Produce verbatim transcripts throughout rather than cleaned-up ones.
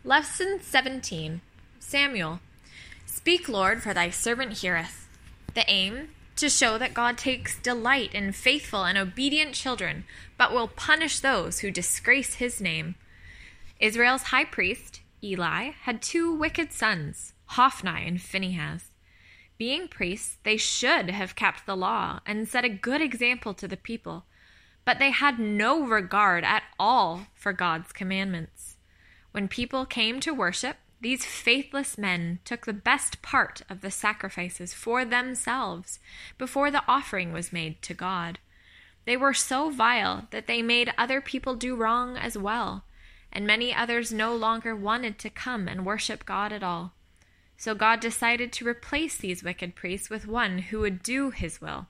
Lesson seventeen. Samuel. Speak, Lord, for thy servant heareth. The aim, to show that God takes delight in faithful and obedient children, but will punish those who disgrace his name. Israel's high priest, Eli, had two wicked sons, Hophni and Phinehas. Being priests, they should have kept the law and set a good example to the people, but they had no regard at all for God's commandments. When people came to worship, these faithless men took the best part of the sacrifices for themselves before the offering was made to God. They were so vile that they made other people do wrong as well, and many others no longer wanted to come and worship God at all. So God decided to replace these wicked priests with one who would do his will.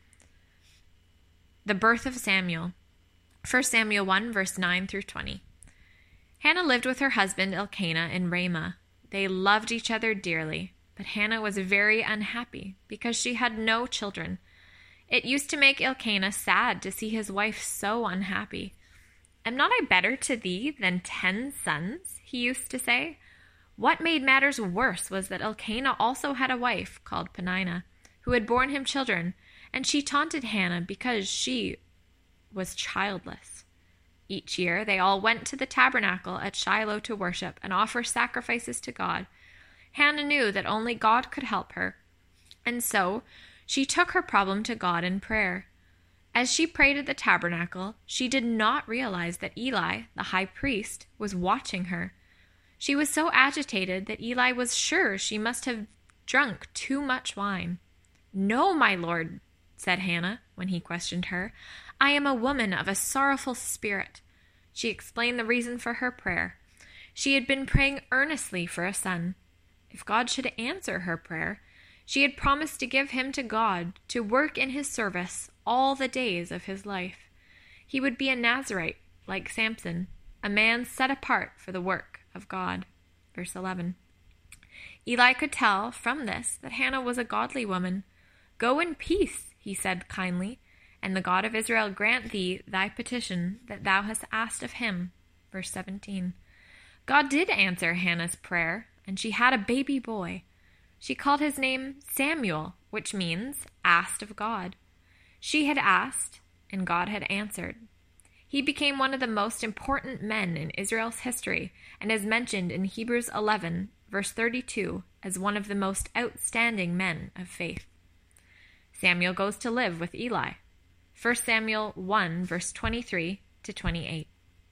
The birth of Samuel. First Samuel one, verse nine through twenty. Hannah lived with her husband Elkanah in Ramah. They loved each other dearly, but Hannah was very unhappy because she had no children. It used to make Elkanah sad to see his wife so unhappy. "Am not I better to thee than ten sons?" he used to say. What made matters worse was that Elkanah also had a wife called Peninnah, who had borne him children, and she taunted Hannah because she was childless. Each year they all went to the tabernacle at Shiloh to worship and offer sacrifices to God. Hannah knew that only God could help her, and so she took her problem to God in prayer. As she prayed at the tabernacle, she did not realize that Eli, the high priest, was watching her. She was so agitated that Eli was sure she must have drunk too much wine. "No, my lord," said Hannah when he questioned her. "I am a woman of a sorrowful spirit." She explained the reason for her prayer. She had been praying earnestly for a son. If God should answer her prayer, she had promised to give him to God to work in his service all the days of his life. He would be a Nazirite, like Samson, a man set apart for the work of God. Verse eleven. Eli could tell from this that Hannah was a godly woman. "Go in peace," he said kindly, "and the God of Israel grant thee thy petition that thou hast asked of him." Verse seventeen. God did answer Hannah's prayer, and she had a baby boy. She called his name Samuel, which means asked of God. She had asked, and God had answered. He became one of the most important men in Israel's history and is mentioned in Hebrews eleven, verse thirty-two, as one of the most outstanding men of faith. Samuel goes to live with Eli. First Samuel one, verse twenty-three to twenty-eight.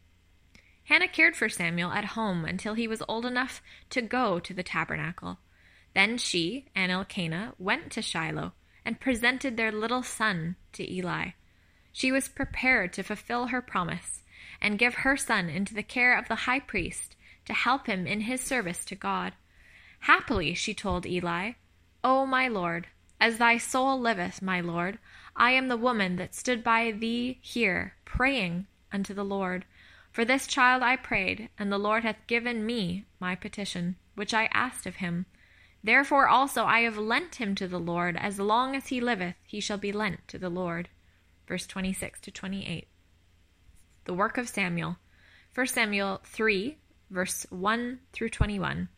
Hannah cared for Samuel at home until he was old enough to go to the tabernacle. Then she and Elkanah went to Shiloh and presented their little son to Eli. She was prepared to fulfill her promise and give her son into the care of the high priest to help him in his service to God. Happily, she told Eli, "O my Lord, as thy soul liveth, my Lord, I am the woman that stood by thee here, praying unto the Lord. For this child I prayed, and the Lord hath given me my petition, which I asked of him. Therefore also I have lent him to the Lord. As long as he liveth, he shall be lent to the Lord." Verse twenty-six to twenty-eight. The work of Samuel. First Samuel three, verse one through twenty-one.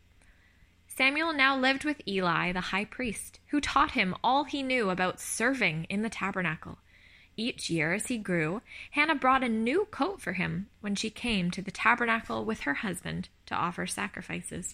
Samuel now lived with Eli, the high priest, who taught him all he knew about serving in the tabernacle. Each year as he grew, Hannah brought a new coat for him when she came to the tabernacle with her husband to offer sacrifices.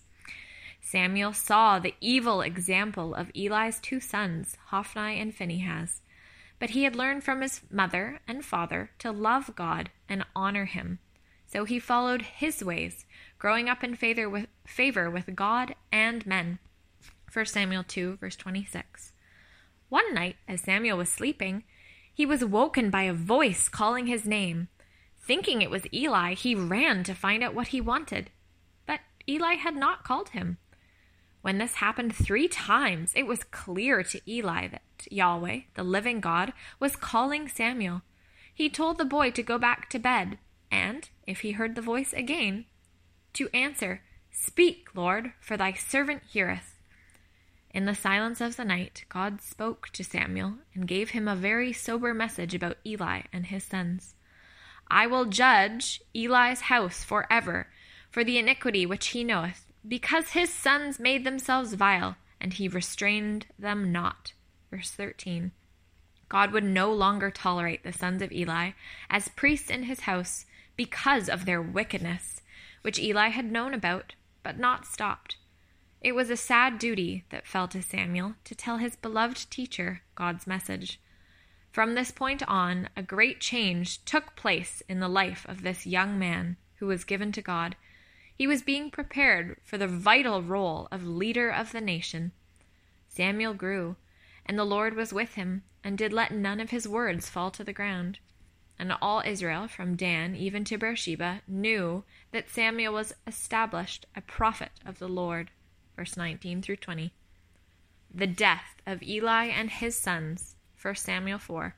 Samuel saw the evil example of Eli's two sons, Hophni and Phinehas, but he had learned from his mother and father to love God and honor him. So he followed his ways, growing up in favor with, favor with God and men. First Samuel two, verse twenty-six. One night, as Samuel was sleeping, he was woken by a voice calling his name. Thinking it was Eli, he ran to find out what he wanted. But Eli had not called him. When this happened three times, it was clear to Eli that Yahweh, the living God, was calling Samuel. He told the boy to go back to bed, and, if he heard the voice again, to answer, "Speak, Lord, for thy servant heareth." In the silence of the night, God spoke to Samuel and gave him a very sober message about Eli and his sons. "I will judge Eli's house forever, for the iniquity which he knoweth, because his sons made themselves vile, and he restrained them not. Verse thirteen. God would no longer tolerate the sons of Eli as priests in his house because of their wickedness, which Eli had known about, but not stopped. It was a sad duty that fell to Samuel to tell his beloved teacher God's message. From this point on, a great change took place in the life of this young man who was given to God. He was being prepared for the vital role of leader of the nation. Samuel grew, and the Lord was with him, and did let none of his words fall to the ground. And all Israel, from Dan even to Beersheba, knew that Samuel was established a prophet of the Lord. Verse nineteen through twenty. The death of Eli and his sons. First Samuel four.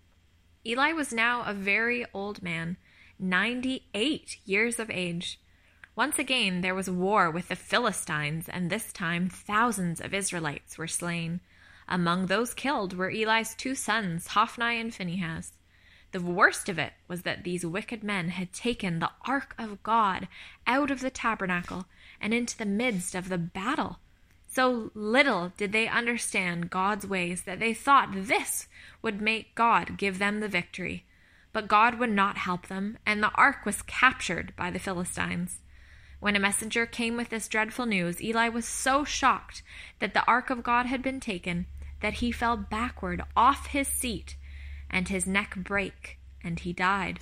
Eli was now a very old man, ninety-eight years of age. Once again there was war with the Philistines, and this time thousands of Israelites were slain. Among those killed were Eli's two sons, Hophni and Phinehas. The worst of it was that these wicked men had taken the ark of God out of the tabernacle and into the midst of the battle. So little did they understand God's ways that they thought this would make God give them the victory. But God would not help them, and the ark was captured by the Philistines. When a messenger came with this dreadful news, Eli was so shocked that the ark of God had been taken that he fell backward off his seat, and his neck brake, and he died.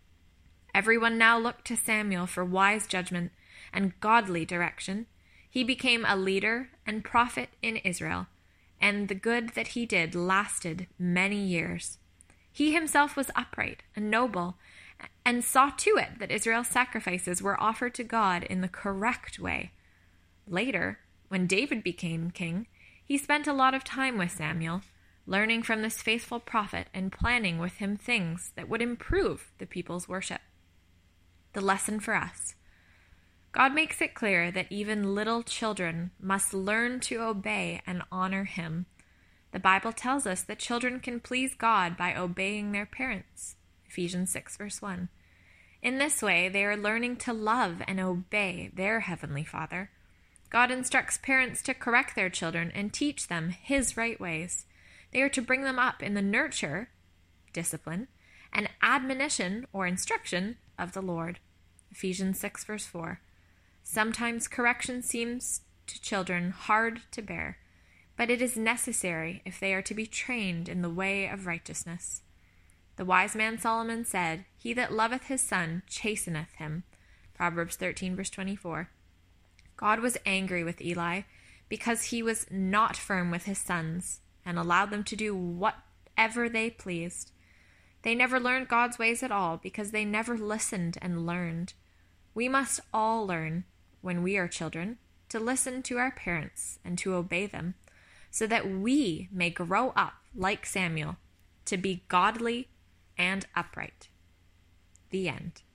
Everyone now looked to Samuel for wise judgment and godly direction. He became a leader and prophet in Israel, and the good that he did lasted many years. He himself was upright and noble, and saw to it that Israel's sacrifices were offered to God in the correct way. Later, when David became king, he spent a lot of time with Samuel, learning from this faithful prophet and planning with him things that would improve the people's worship. The lesson for us. God makes it clear that even little children must learn to obey and honor him. The Bible tells us that children can please God by obeying their parents. Ephesians six, verse one. In this way, they are learning to love and obey their Heavenly Father. God instructs parents to correct their children and teach them his right ways. They are to bring them up in the nurture, discipline, and admonition or instruction of the Lord. Ephesians six, verse four. Sometimes correction seems to children hard to bear, but it is necessary if they are to be trained in the way of righteousness. The wise man Solomon said, "He that loveth his son chasteneth him." Proverbs thirteen, verse twenty-four. God was angry with Eli because he was not firm with his sons and allowed them to do whatever they pleased. They never learned God's ways at all because they never listened and learned. We must all learn, when we are children, to listen to our parents and to obey them, so that we may grow up like Samuel, to be godly and upright. The end.